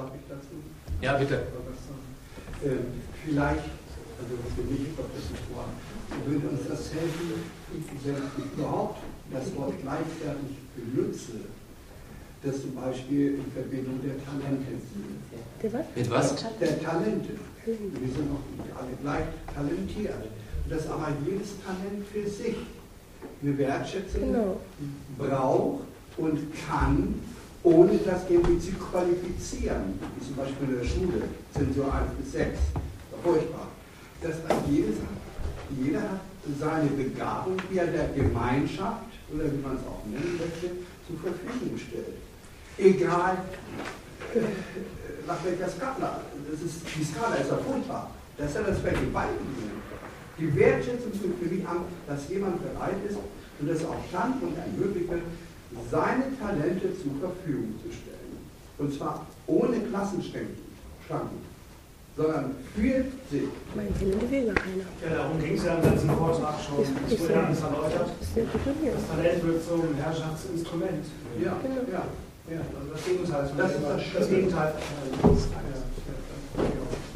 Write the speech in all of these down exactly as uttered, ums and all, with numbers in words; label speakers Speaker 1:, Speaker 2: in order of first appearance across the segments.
Speaker 1: Darf ich dazu?
Speaker 2: Ja, bitte.
Speaker 1: Ähm, vielleicht, also für mich kommt das nicht vor, würde uns das helfen, wenn ich überhaupt das Wort gleichwertig benutze, das zum Beispiel in Verbindung der Talente.
Speaker 3: Der was?
Speaker 2: Mit was?
Speaker 1: Der Talente. Wir sind auch nicht alle gleich talentiert. Dass aber jedes Talent für sich eine Wertschätzung genau. braucht und kann, ohne das irgendwie zu qualifizieren. Wie zum Beispiel in der Schule, Zensur eins bis sechs. Furchtbar. Dass jedes, jeder hat seine Begabung, die er der Gemeinschaft, oder wie man es auch nennen möchte, zur Verfügung stellt. Egal, äh, nach welcher Skala. Das ist, die Skala ist ja furchtbar. Das ist ja das Vergewaltigen. Die Wertschätzung für mich an, dass jemand bereit ist und das auch kann und ermöglicht wird, seine Talente zur Verfügung zu stellen. Und zwar ohne Klassenschranken, sondern für sich.
Speaker 3: Mein Talente will gar keiner.
Speaker 4: Ja, darum ging es ja im letzten Vortrag schon. Es wurde ja alles erläutert. Das Talent wird zum Herrschaftsinstrument.
Speaker 1: Ja, genau. ja.
Speaker 4: Ja, also das Gegenteil.
Speaker 1: Das ist das,
Speaker 4: das Gegenteil. Ja, ja.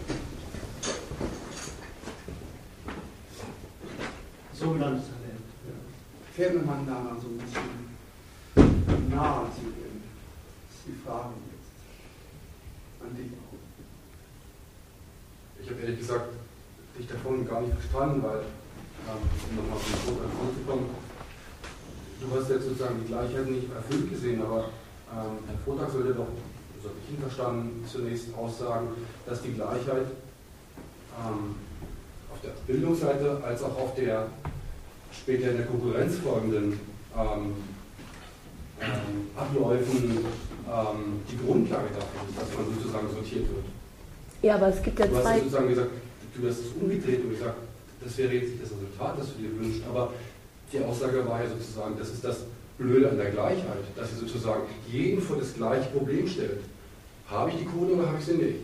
Speaker 4: Sogenanntes Talent.
Speaker 1: Ja. Käme man da mal so ein bisschen nahe zu gehen? Das ist die Frage jetzt. An dich auch.
Speaker 5: Ich habe ehrlich gesagt dich davon gar nicht verstanden, weil, ähm, um nochmal auf den Punkt anzukommen, du hast jetzt sozusagen die Gleichheit nicht erfüllt gesehen, aber ähm, Herr Vortrag sollte doch, so habe ich ihn verstanden, zunächst aussagen, dass die Gleichheit ähm, auf der Bildungsseite als auch auf der später in der Konkurrenz folgenden ähm, ähm, Abläufen ähm, die Grundlage dafür ist, dass man sozusagen sortiert wird.
Speaker 3: Ja, aber es gibt ja
Speaker 5: du zwei... Du hast ja sozusagen gesagt, du hast es umgedreht und gesagt, das wäre jetzt nicht das Resultat, das du dir wünschst, aber die Aussage war ja sozusagen, das ist das Blöde an der Gleichheit, dass sie sozusagen jeden vor das gleiche Problem stellt. Habe ich die Kohle oder habe ich sie nicht?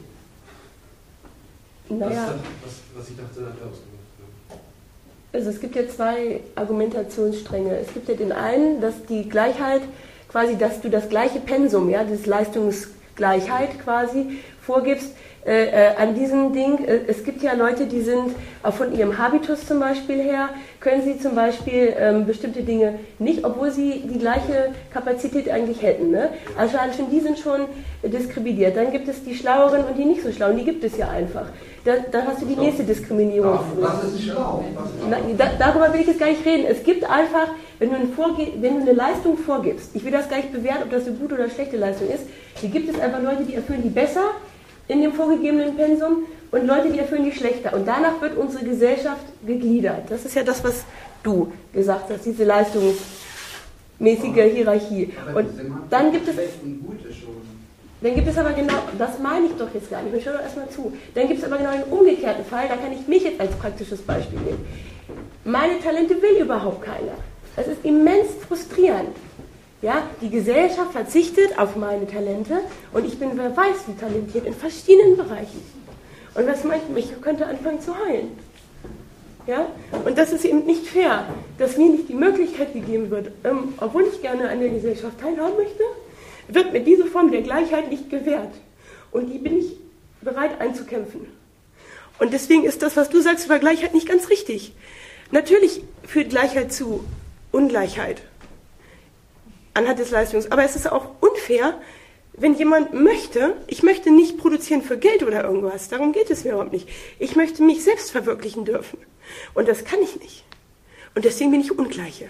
Speaker 3: Naja.
Speaker 5: Das ist das, was, was ich dachte, da ausgemacht.
Speaker 3: Also es gibt ja zwei Argumentationsstränge. Es gibt ja den einen, dass die Gleichheit quasi, dass du das gleiche Pensum, ja, das Leistungsgleichheit quasi vorgibst, Äh, äh, an diesem Ding, äh, es gibt ja Leute, die sind auch von ihrem Habitus zum Beispiel her, können sie zum Beispiel ähm, bestimmte Dinge nicht, obwohl sie die gleiche Kapazität eigentlich hätten. Ne? Also schon, die sind schon diskriminiert. Dann gibt es die Schlaueren und die nicht so Schlauen, die gibt es ja einfach. Da, dann hast du die nächste Diskriminierung.
Speaker 1: Was ist schlau?
Speaker 3: Na, da, darüber will ich jetzt gar nicht reden. Es gibt einfach, wenn du, ein Vorge wenn du eine Leistung vorgibst, ich will das gar nicht bewerten, ob das eine gute oder schlechte Leistung ist, die gibt es einfach Leute, die erfüllen die besser in dem vorgegebenen Pensum und Leute, die erfüllen die schlechter. Und danach wird unsere Gesellschaft gegliedert. Das ist ja das, was du gesagt hast, diese leistungsmäßige Hierarchie. Und dann gibt es... Dann gibt es aber genau, das meine ich doch jetzt gar nicht, ich höre doch erstmal zu. Dann gibt es aber genau einen umgekehrten Fall, da kann ich mich jetzt als praktisches Beispiel nehmen. Meine Talente will überhaupt keiner. Das ist immens frustrierend. Ja, die Gesellschaft verzichtet auf meine Talente und ich bin, wer weiß, wie talentiert in verschiedenen Bereichen. Und was meint mich? Ich könnte anfangen zu heulen. Ja? Und das ist eben nicht fair, dass mir nicht die Möglichkeit gegeben wird, ähm, obwohl ich gerne an der Gesellschaft teilhaben möchte, wird mir diese Form der Gleichheit nicht gewährt. Und die bin ich bereit einzukämpfen. Und deswegen ist das, was du sagst über Gleichheit, nicht ganz richtig. Natürlich führt Gleichheit zu Ungleichheit anhand des Leistungs. Aber es ist auch unfair, wenn jemand möchte, ich möchte nicht produzieren für Geld oder irgendwas, darum geht es mir überhaupt nicht. Ich möchte mich selbst verwirklichen dürfen. Und das kann ich nicht. Und deswegen bin ich Ungleiche.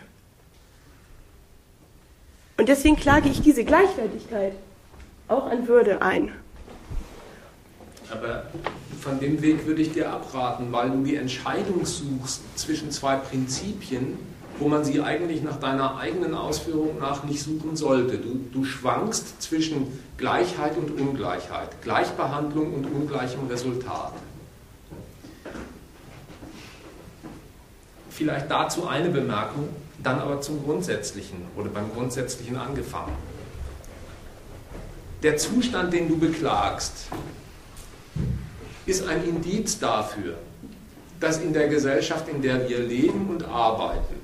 Speaker 3: Und deswegen klage ich diese Gleichwertigkeit auch an Würde ein.
Speaker 2: Aber von dem Weg würde ich dir abraten, weil du die Entscheidung suchst zwischen zwei Prinzipien, wo man sie eigentlich nach deiner eigenen Ausführung nach nicht suchen sollte. Du, du schwankst zwischen Gleichheit und Ungleichheit, Gleichbehandlung und ungleichem Resultat. Vielleicht dazu eine Bemerkung, dann aber zum Grundsätzlichen oder beim Grundsätzlichen angefangen. Der Zustand, den du beklagst, ist ein Indiz dafür, dass in der Gesellschaft, in der wir leben und arbeiten,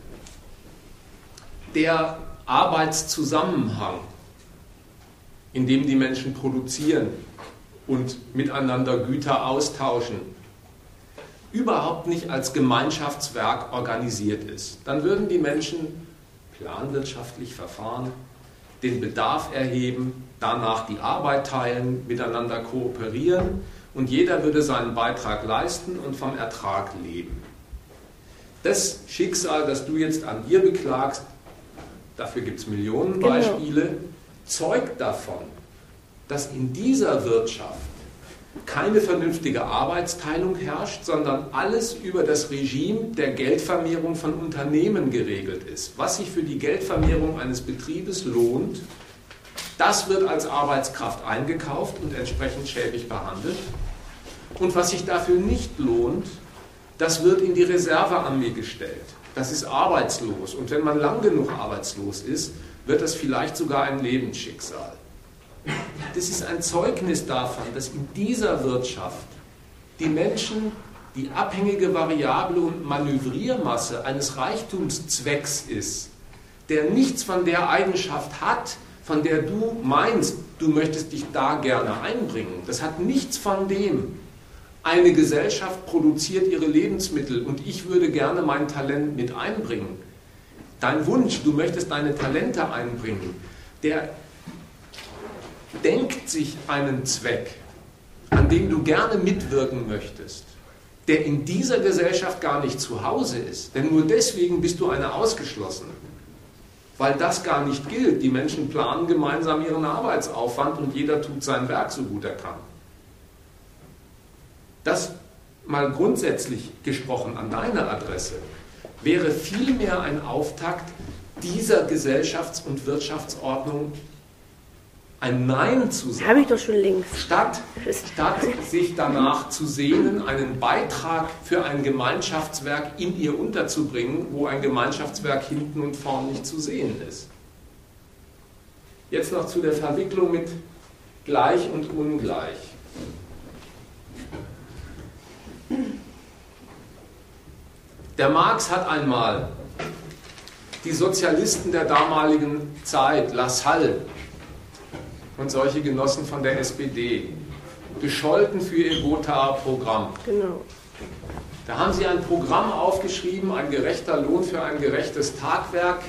Speaker 2: der Arbeitszusammenhang, in dem die Menschen produzieren, und miteinander Güter austauschen, überhaupt nicht als Gemeinschaftswerk organisiert ist, dann würden die Menschen planwirtschaftlich verfahren, den Bedarf erheben, danach die Arbeit teilen, miteinander kooperieren und jeder würde seinen Beitrag leisten und vom Ertrag leben. Das Schicksal, das du jetzt an dir beklagst, dafür gibt es Millionen Beispiele, genau, zeugt davon, dass in dieser Wirtschaft keine vernünftige Arbeitsteilung herrscht, sondern alles über das Regime der Geldvermehrung von Unternehmen geregelt ist. Was sich für die Geldvermehrung eines Betriebes lohnt, das wird als Arbeitskraft eingekauft und entsprechend schäbig behandelt. Und was sich dafür nicht lohnt, das wird in die Reservearmee gestellt. Das ist arbeitslos. Und wenn man lang genug arbeitslos ist, wird das vielleicht sogar ein Lebensschicksal. Das ist ein Zeugnis davon, dass in dieser Wirtschaft die Menschen die abhängige Variable und Manövriermasse eines Reichtumszwecks ist, der nichts von der Eigenschaft hat, von der du meinst, du möchtest dich da gerne einbringen. Das hat nichts von dem. Eine Gesellschaft produziert ihre Lebensmittel und ich würde gerne mein Talent mit einbringen. Dein Wunsch, du möchtest deine Talente einbringen, der denkt sich einen Zweck, an dem du gerne mitwirken möchtest, der in dieser Gesellschaft gar nicht zu Hause ist. Denn nur deswegen bist du eine Ausgeschlossene. Weil das gar nicht gilt. Die Menschen planen gemeinsam ihren Arbeitsaufwand und jeder tut sein Werk so gut er kann. Das mal grundsätzlich gesprochen an deine Adresse wäre vielmehr ein Auftakt dieser Gesellschafts- und Wirtschaftsordnung ein Nein zu sagen.
Speaker 3: Habe ich doch schon links.
Speaker 2: Statt, statt sich danach zu sehnen, einen Beitrag für ein Gemeinschaftswerk in ihr unterzubringen, wo ein Gemeinschaftswerk hinten und vorn nicht zu sehen ist. Jetzt noch zu der Verwicklung mit gleich und ungleich. Der Marx hat einmal die Sozialisten der damaligen Zeit, Lassalle und solche Genossen von der S P D, gescholten für ihr Gothaer Programm.
Speaker 3: Genau.
Speaker 2: Da haben sie ein Programm aufgeschrieben, ein gerechter Lohn für ein gerechtes Tagwerk,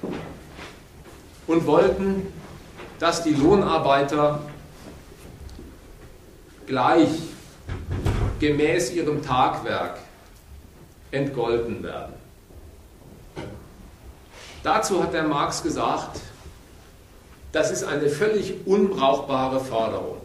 Speaker 2: und wollten, dass die Lohnarbeiter gleich gemäß ihrem Tagwerk entgolten werden. Dazu hat der Marx gesagt, das ist eine völlig unbrauchbare Forderung.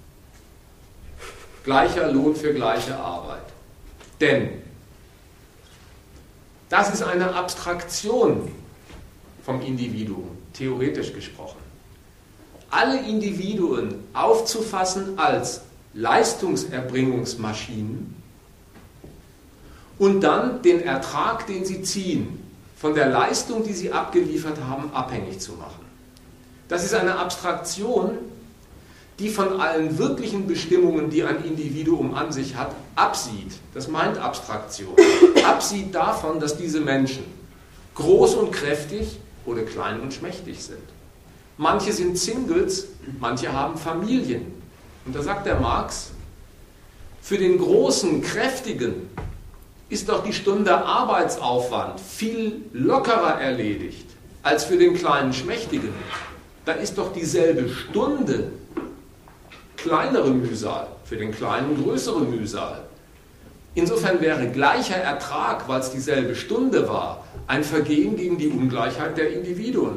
Speaker 2: Gleicher Lohn für gleiche Arbeit. Denn das ist eine Abstraktion vom Individuum, theoretisch gesprochen. Alle Individuen aufzufassen als Leistungserbringungsmaschinen und dann den Ertrag, den sie ziehen, von der Leistung, die sie abgeliefert haben, abhängig zu machen. Das ist eine Abstraktion, die von allen wirklichen Bestimmungen, die ein Individuum an sich hat, absieht. Das meint Abstraktion. Absieht davon, dass diese Menschen groß und kräftig oder klein und schmächtig sind. Manche sind Singles, manche haben Familien. Und da sagt der Marx, für den großen, kräftigen ist doch die Stunde Arbeitsaufwand viel lockerer erledigt als für den kleinen, schmächtigen. Da ist doch dieselbe Stunde kleinere Mühsal, für den kleinen größere Mühsal. Insofern wäre gleicher Ertrag, weil es dieselbe Stunde war, ein Vergehen gegen die Ungleichheit der Individuen.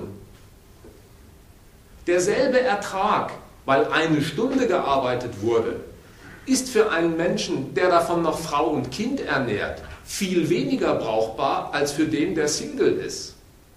Speaker 2: Derselbe Ertrag, weil eine Stunde gearbeitet wurde, ist für einen Menschen, der davon noch Frau und Kind ernährt, viel weniger brauchbar als für den, der Single ist.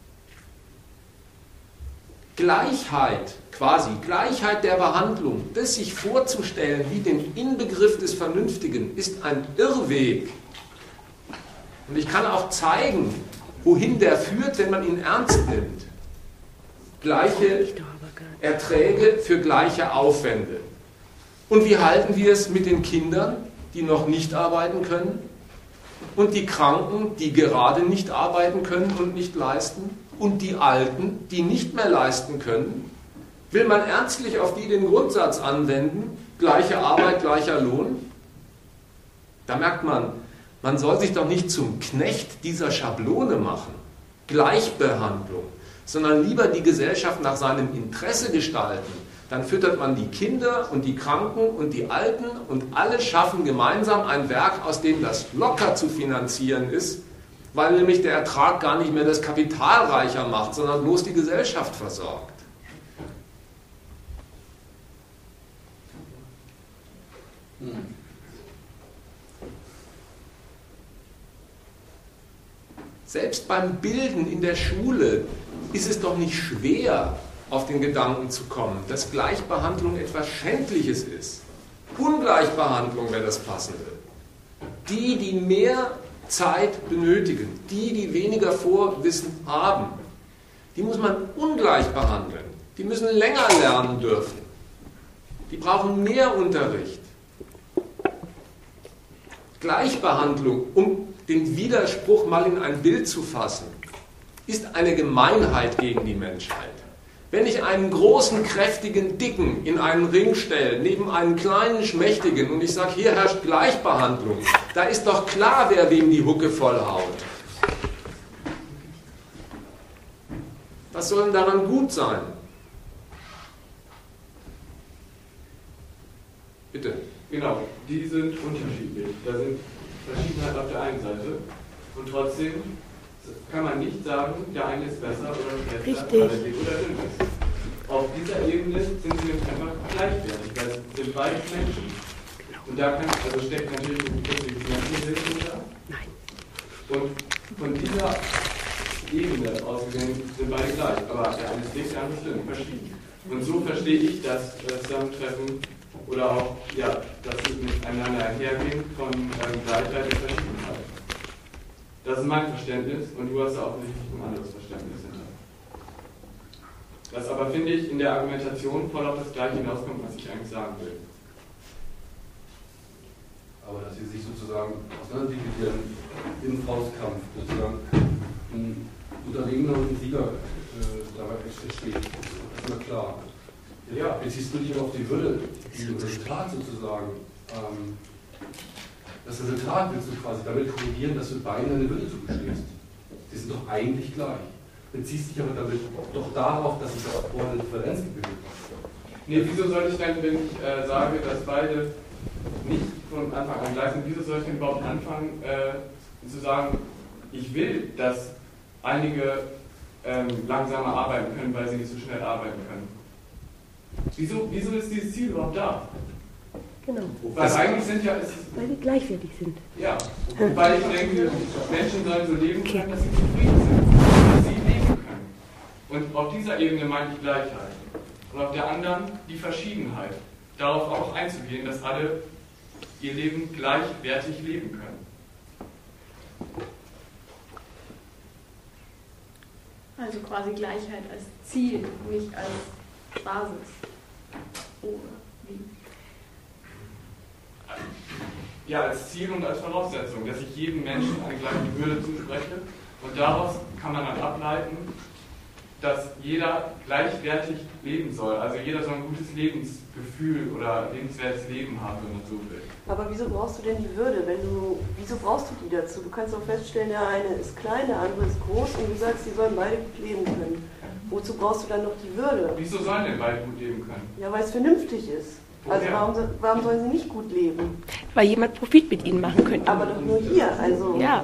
Speaker 2: Gleichheit, quasi Gleichheit der Behandlung, das sich vorzustellen wie den Inbegriff des Vernünftigen, ist ein Irrweg. Und ich kann auch zeigen, wohin der führt, wenn man ihn ernst nimmt. Gleiche Erträge für gleiche Aufwände. Und wie halten wir es mit den Kindern, die noch nicht arbeiten können? Und die Kranken, die gerade nicht arbeiten können und nicht leisten? Und die Alten, die nicht mehr leisten können? Will man ernstlich auf die den Grundsatz anwenden, gleiche Arbeit, gleicher Lohn? Da merkt man, man soll sich doch nicht zum Knecht dieser Schablone machen, Gleichbehandlung, sondern lieber die Gesellschaft nach seinem Interesse gestalten. Dann füttert man die Kinder und die Kranken und die Alten und alle schaffen gemeinsam ein Werk, aus dem das locker zu finanzieren ist, weil nämlich der Ertrag gar nicht mehr das Kapital reicher macht, sondern bloß die Gesellschaft versorgt. Hm. Selbst beim Bilden in der Schule ist es doch nicht schwer, auf den Gedanken zu kommen, dass Gleichbehandlung etwas Schändliches ist. Ungleichbehandlung wäre das Passende. Die, die mehr Zeit benötigen, die, die weniger Vorwissen haben, die muss man ungleich behandeln. Die müssen länger lernen dürfen. Die brauchen mehr Unterricht. Gleichbehandlung, um den Widerspruch mal in ein Bild zu fassen, ist eine Gemeinheit gegen die Menschheit. Wenn ich einen großen, kräftigen, dicken in einen Ring stelle, neben einen kleinen, schmächtigen und ich sage, hier herrscht Gleichbehandlung, da ist doch klar, wer wem die Hucke vollhaut. Was soll denn daran gut sein? Bitte.
Speaker 6: Genau, die sind unterschiedlich. Da sind Verschiedenheit auf der einen Seite und trotzdem kann man nicht sagen, der eine ist besser oder schlechter, weil er dick oder dünn ist. Auf dieser Ebene sind sie nämlich einfach gleichwertig, weil es sind beide Menschen. Und da kann, also steckt natürlich ein kurzes Menschenbild hinter. Und von dieser Ebene ausgesehen sind beide gleich, aber der eine ist dick, der andere ist dünn, verschieden. Und so verstehe ich das Zusammentreffen oder auch, ja, das miteinander einhergehen von ähm, Gleichheit und Verschiedenheit. Das ist mein Verständnis und du hast da offensichtlich ein anderes Verständnis hinter. Das aber, finde ich, in der Argumentation voll auf das Gleiche hinauskommt, was ich eigentlich sagen will.
Speaker 5: Aber dass sie sich sozusagen auseinanderdividieren im Faustkampf, sozusagen ein Unterlegener und ein Sieger äh, dabei entsteht, das ist mir klar. Ja, jetzt siehst du dich auf die Würde, das Resultat sozusagen. Ähm, das Resultat willst du quasi damit korrigieren, dass du beiden eine Würde zugestehst. Die sind doch eigentlich gleich. Beziehst dich aber damit doch darauf, dass es auch vorher eine Differenz gibt.
Speaker 6: Nee, wieso soll ich denn, wenn ich äh, sage, dass beide nicht von Anfang an gleich sind, wieso soll ich denn überhaupt anfangen äh, zu sagen, ich will, dass einige ähm, langsamer arbeiten können, weil sie nicht so schnell arbeiten können? Wieso, wieso ist dieses Ziel überhaupt da?
Speaker 3: Genau.
Speaker 6: Weil eigentlich sind ja... Es,
Speaker 3: weil die gleichwertig sind.
Speaker 6: Ja, weil ich denke, Menschen sollen so leben können, dass sie zufrieden sind, dass sie leben können. Und auf dieser Ebene meine ich Gleichheit. Und auf der anderen die Verschiedenheit. Darauf auch einzugehen, dass alle ihr Leben gleichwertig leben können.
Speaker 7: Also quasi Gleichheit als Ziel, nicht als Basis. Oder wie?
Speaker 6: Ja, als Ziel und als Voraussetzung, dass ich jedem Menschen eine gleiche Würde zuspreche. Und daraus kann man dann ableiten, dass jeder gleichwertig leben soll. Also jeder soll ein gutes Lebensgefühl oder lebenswertes Leben haben, wenn man so will.
Speaker 3: Aber wieso brauchst du denn die Würde? Wenn du, wieso brauchst du die dazu? Du kannst auch feststellen, der eine ist klein, der andere ist groß und du sagst, die sollen beide gut leben können. Wozu brauchst du dann noch die Würde?
Speaker 6: Wieso sollen denn beide gut leben können?
Speaker 3: Ja, weil es vernünftig ist. Also warum, warum sollen sie nicht gut leben?
Speaker 8: Weil jemand Profit mit ihnen machen könnte.
Speaker 3: Aber doch nur hier, also...
Speaker 8: Ja.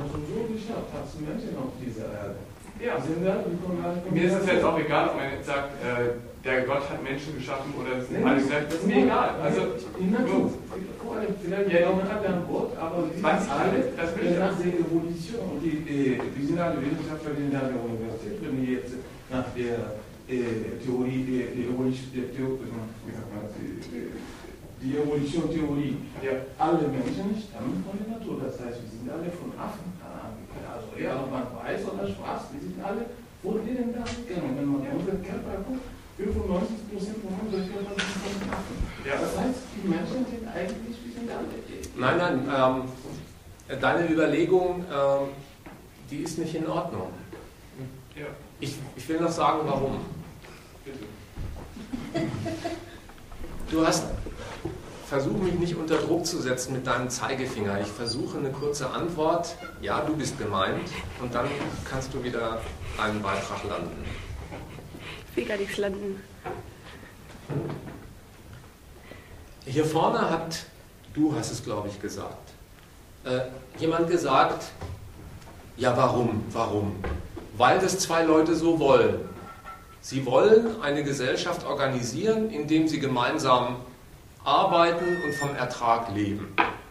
Speaker 6: Ja. Mir ist es jetzt auch egal, ob man jetzt sagt, äh, der Gott hat Menschen geschaffen oder es sind alle gleich. Das ist mir egal. Also, nur,
Speaker 9: vielleicht ja noch hat ein Gott, aber sie
Speaker 6: was
Speaker 9: sind alle,
Speaker 6: das will ich
Speaker 9: nach der Evolution, die, die, die sind alle Wissenschaftler, die sind an der Universität, wenn die jetzt nach der äh, Theorie, die, die Evolution, die, die, die Evolution-Theorie, ja. Alle Menschen stammen von der Natur, das heißt, wir sind alle von Affen. Also egal ob man weiß oder schwarz, wir sind alle von denen da gegangen. Wenn man unseren Körper guckt, fünfundneunzig Prozent von unserem Körper sind von Affen. Ja. Das heißt, die Menschen sind eigentlich, wir sind alle.
Speaker 2: Nein, nein, ähm, deine Überlegung, ähm, die ist nicht in Ordnung.
Speaker 6: Ja.
Speaker 2: Ich, ich will noch sagen, warum.
Speaker 6: Bitte.
Speaker 2: Du hast, versuch mich nicht unter Druck zu setzen mit deinem Zeigefinger. Ich versuche eine kurze Antwort. Ja, du bist gemeint. Und dann kannst du wieder einen Beitrag landen.
Speaker 8: Ich will gar nichts landen.
Speaker 2: Hier vorne hat, du hast es glaube ich gesagt, äh, jemand gesagt, ja warum, warum? Weil das zwei Leute so wollen. Sie wollen eine Gesellschaft organisieren, indem sie gemeinsam arbeiten und vom Ertrag leben.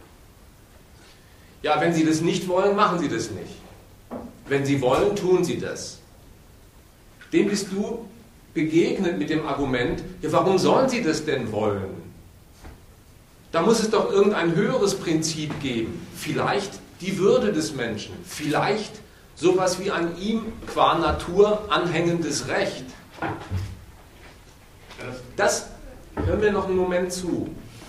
Speaker 2: Ja, wenn sie das nicht wollen, machen sie das nicht. Wenn sie wollen, tun sie das. Dem bist du begegnet mit dem Argument, ja, warum sollen sie das denn wollen? Da muss es doch irgendein höheres Prinzip geben. Vielleicht die Würde des Menschen. Vielleicht sowas wie ein ihm qua Natur anhängendes Recht. Das, hören wir noch einen Moment zu.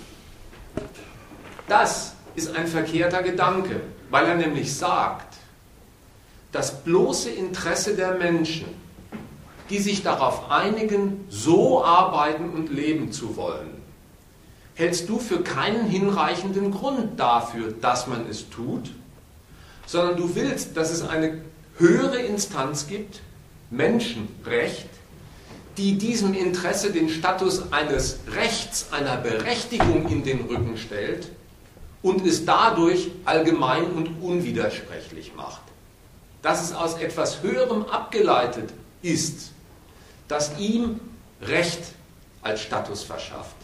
Speaker 2: Das ist ein verkehrter Gedanke, weil er nämlich sagt, das bloße Interesse der Menschen, die sich darauf einigen, so arbeiten und leben zu wollen, hältst du für keinen hinreichenden Grund dafür, dass man es tut, sondern du willst, dass es eine höhere Instanz gibt, Menschenrecht, die diesem Interesse den Status eines Rechts, einer Berechtigung in den Rücken stellt und es dadurch allgemein und unwidersprechlich macht. Dass es aus etwas Höherem abgeleitet ist, das ihm Recht als Status verschafft.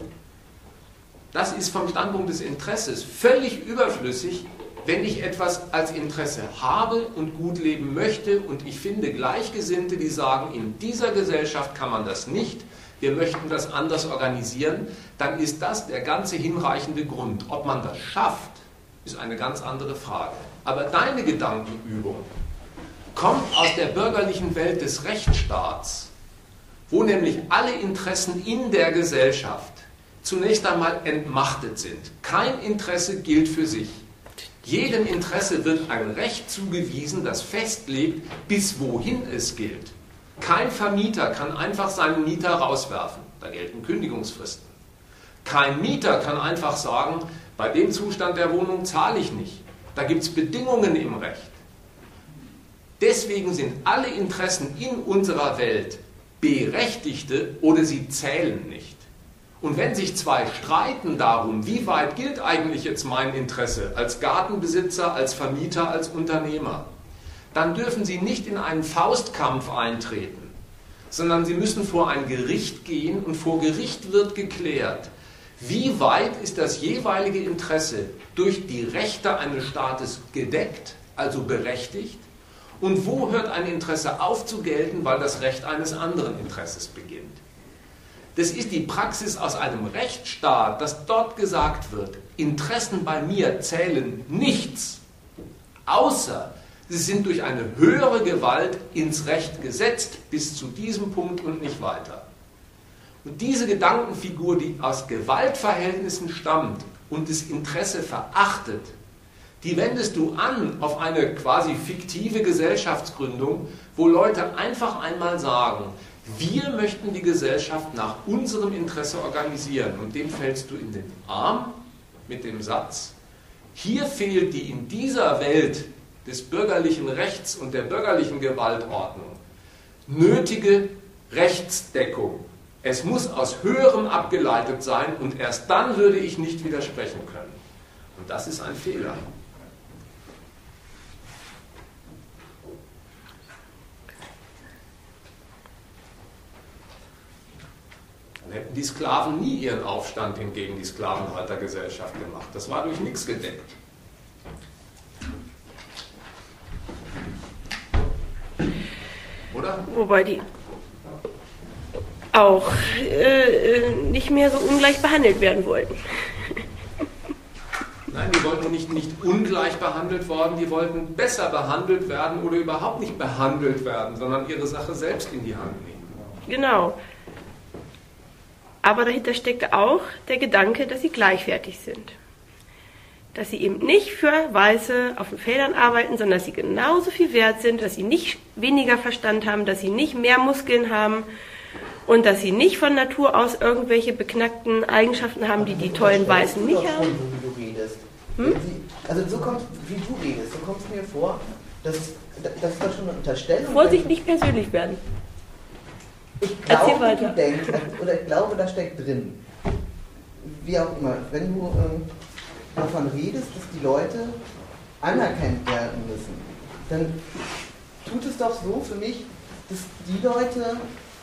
Speaker 2: Das ist vom Standpunkt des Interesses völlig überflüssig, wenn ich etwas als Interesse habe und gut leben möchte und ich finde Gleichgesinnte, die sagen, in dieser Gesellschaft kann man das nicht, wir möchten das anders organisieren, dann ist das der ganze hinreichende Grund. Ob man das schafft, ist eine ganz andere Frage. Aber deine Gedankenübung kommt aus der bürgerlichen Welt des Rechtsstaats, wo nämlich alle Interessen in der Gesellschaft zunächst einmal entmachtet sind. Kein Interesse gilt für sich. Jedem Interesse wird ein Recht zugewiesen, das festlegt, bis wohin es gilt. Kein Vermieter kann einfach seinen Mieter rauswerfen. Da gelten Kündigungsfristen. Kein Mieter kann einfach sagen, bei dem Zustand der Wohnung zahle ich nicht. Da gibt es Bedingungen im Recht. Deswegen sind alle Interessen in unserer Welt berechtigte oder sie zählen nicht. Und wenn sich zwei streiten darum, wie weit gilt eigentlich jetzt mein Interesse als Gartenbesitzer, als Vermieter, als Unternehmer, dann dürfen sie nicht in einen Faustkampf eintreten, sondern sie müssen vor ein Gericht gehen und vor Gericht wird geklärt, wie weit ist das jeweilige Interesse durch die Rechte eines Staates gedeckt, also berechtigt, und wo hört ein Interesse auf zu gelten, weil das Recht eines anderen Interesses beginnt. Das ist die Praxis aus einem Rechtsstaat, dass dort gesagt wird, Interessen bei mir zählen nichts, außer sie sind durch eine höhere Gewalt ins Recht gesetzt, bis zu diesem Punkt und nicht weiter. Und diese Gedankenfigur, die aus Gewaltverhältnissen stammt und das Interesse verachtet, die wendest du an auf eine quasi fiktive Gesellschaftsgründung, wo Leute einfach einmal sagen, wir möchten die Gesellschaft nach unserem Interesse organisieren. Und dem fällst du in den Arm mit dem Satz, hier fehlt die in dieser Welt des bürgerlichen Rechts und der bürgerlichen Gewaltordnung nötige Rechtsdeckung. Es muss aus Höherem abgeleitet sein und erst dann würde ich nicht widersprechen können. Und das ist ein Fehler. Dann hätten die Sklaven nie ihren Aufstand gegen die Sklavenhaltergesellschaft gemacht. Das war durch nichts gedeckt. Oder?
Speaker 8: Wobei die auch äh, nicht mehr so ungleich behandelt werden wollten.
Speaker 2: Nein, die wollten nicht, nicht ungleich behandelt worden, die wollten besser behandelt werden oder überhaupt nicht behandelt werden, sondern ihre Sache selbst in die Hand nehmen.
Speaker 8: Genau. Aber dahinter steckte auch der Gedanke, dass sie gleichwertig sind. Dass sie eben nicht für Weiße auf den Feldern arbeiten, sondern dass sie genauso viel wert sind, dass sie nicht weniger Verstand haben, dass sie nicht mehr Muskeln haben und dass sie nicht von Natur aus irgendwelche beknackten Eigenschaften haben, die die tollen Weißen nicht haben.
Speaker 10: Schon, so wie du redest.
Speaker 8: Hm?
Speaker 10: Sie, also so kommt, wie du redest, so kommt es mir vor, dass das ist doch schon eine Unterstellung.
Speaker 3: Vorsicht, nicht persönlich werden.
Speaker 10: Ich glaube, du denkst, oder ich glaube, da steckt drin, wie auch immer, wenn du ähm, davon redest, dass die Leute anerkannt werden müssen, dann tut es doch so für mich, dass die Leute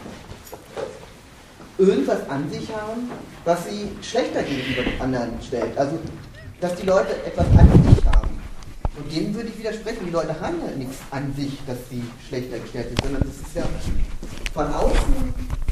Speaker 10: irgendwas an sich haben, was sie schlechter gegenüber den anderen stellt. Also, dass die Leute etwas an sich haben. Und dem würde ich widersprechen. Die Leute haben ja nichts an sich, dass sie schlechter gestellt sind, sondern das ist ja von außen